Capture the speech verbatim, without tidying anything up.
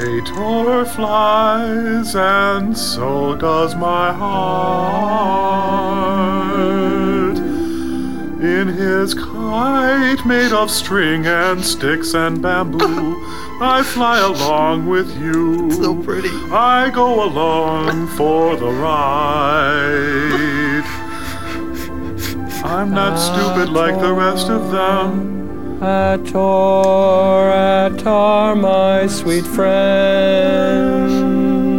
Ator flies, and so does my heart. In his kite made of string and sticks and bamboo, I fly along with you. So pretty. I go along for the ride. I'm not stupid like the rest of them. Ator, Ator, my sweet friend.